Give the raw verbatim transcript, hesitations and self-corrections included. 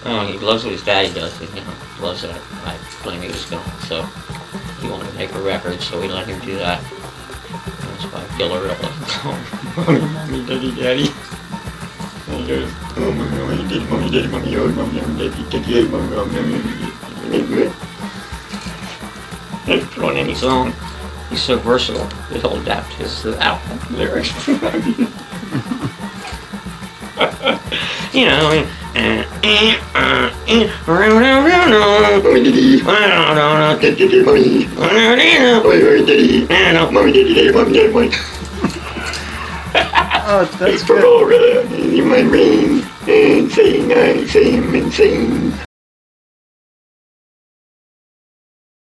Oh, he loves what his daddy does. You know, loves that, like playing music and all. So he wanted to make a record, so we let him do that. That's by Gillerella. Mommy, mommy, daddy, daddy. And he goes, oh, mommy, mommy, daddy, mommy, daddy, mommy, oh, mommy, mommy, daddy, daddy, oh, mommy, mommy, mommy, mommy. And put on any song. He's so versatile that he'll adapt his uh, album lyrics. You know, and, and, and, uh, and, Oh, that's for good. all in my rain, and saying I say him and saying